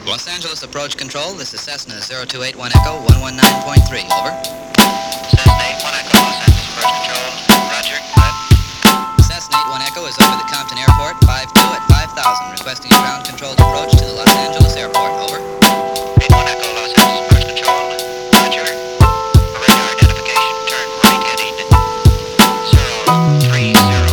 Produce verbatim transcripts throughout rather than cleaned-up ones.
Los Angeles Approach Control, this is Cessna zero two eight one Echo one one nine point three, over. Cessna eight one Echo, Los Angeles Approach Control, roger, go ahead. Cessna eight one Echo is over the Compton Airport, five two at five thousand, requesting a ground-controlled approach to the Los Angeles Airport, over. eight one Echo, Los Angeles Approach Control, roger. For radar identification, turn right heading zero three zero.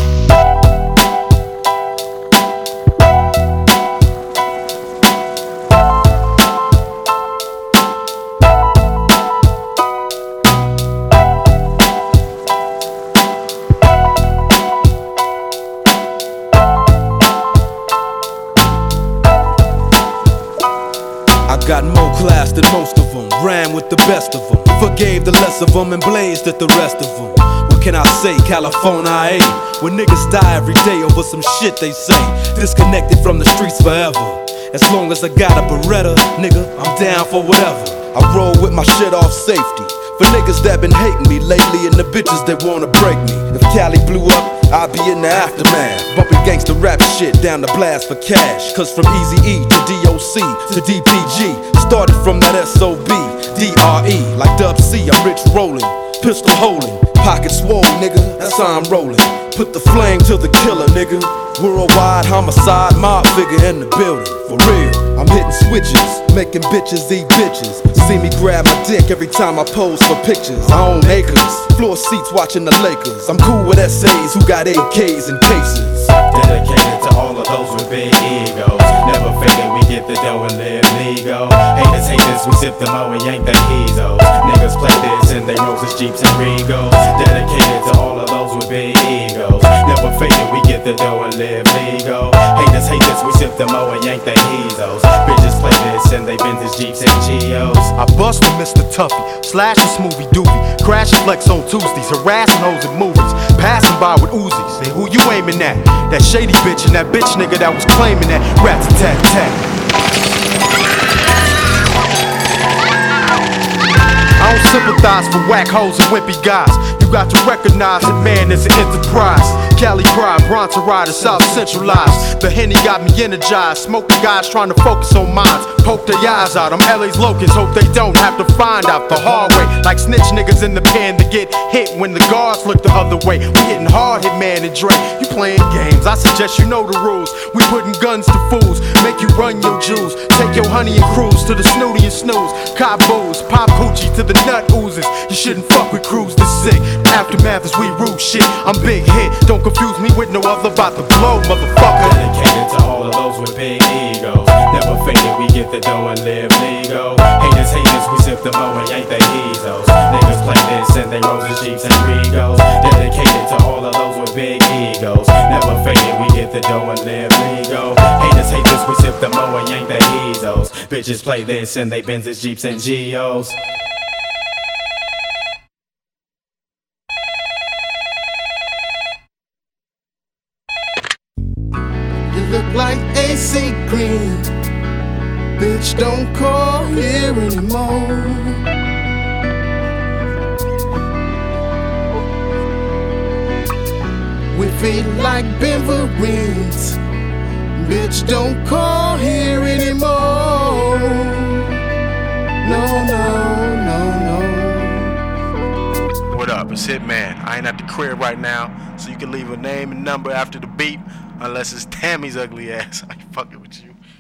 Got more class than most of them, ran with the best of them, forgave the less of them and blazed at the rest of them. What can I say, California I ain't. When niggas die every day over some shit they say, disconnected from the streets forever. As long as I got a Beretta, nigga, I'm down for whatever. I roll with my shit off safety, for niggas that been hating me lately and the bitches that wanna break me. If Cali blew up, I'll be in the aftermath, bumping gangsta rap shit down the blast for cash. Cause from Eazy-E to D O C to D P G, started from that S O B, D R E. Like Dub C, I'm rich rolling, pistol holding, pocket swole, nigga, that's how I'm rolling. Put the flame to the killer, nigga. Worldwide homicide, mob figure in the building, for real. I'm hitting switches, making bitches eat bitches. See me grab my dick every time I pose for pictures. I own acres, floor seats watching the Lakers. I'm cool with S As who got A Ks and cases. Dedicated to all of those with big egos. Never fading, we get the dough and live legal. Haters hate this, we sip the mo and yank the heezos. Niggas play this in they Roses, Jeeps, and Regals. Dedicated to all of those with big egos. Never fading, we get the dough and live legal. Haters hate this, we sip the mo and yank the heezos. Bitches play this in they Benzes, Jeeps, and Geos. I bust with Mister Tuffy, slash a smoothie doobie, crash and flex on Tuesdays, harassing hoes in movies, passing by with Uzis. Hey, who you aiming at? That shady bitch and that bitch nigga that was claiming that rat-a-tat-tat. I don't sympathize for whack hoes and wimpy guys. You got to recognize that man is an enterprise. Cali pride, Bronson Rider, South Centralized. The Henny got me energized. Smoking guys trying to focus on minds. Poke their eyes out. I'm L A's locusts. Hope they don't have to find out the hard way. Like snitch niggas in the pen to get hit when the guards look the other way. We hitting hard, hit man and Dre. You playing games. I suggest you know the rules. We putting guns to fools. Make you run your jewels. Take your honey and cruise to the snooty and snooze. Cop booze, pop coochie to the nut oozes. You shouldn't fuck with crews this sick. Aftermath is we rude shit. I'm big hit. Don't confuse me with no other about to blow, motherfucker. Dedicated to all of those with big egos. Never faded, we get the dough and live legal. Haters hate this, we sip the mo and yank the heezos. Niggas play this in they Roses, Jeeps, and Regals. Dedicated to all of those with big egos. Never faded, we get the dough and live legal. Haters hate this, we sip the mo and yank the heezos. Bitches play this in they Benzes, Jeeps, and Geos. Look like A C Green. Bitch, don't call here anymore. We feel like Beverines. Bitch, don't call here anymore. No, no, no, no. What up? It's Hitman. I ain't at the crib right now, so you can leave a name and number after the beep, unless it's Tammy's ugly ass. I ain't fucking with you.